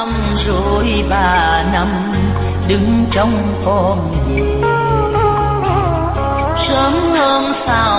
năm rồi 3 năm đứng trong con về. Sớm hôm sau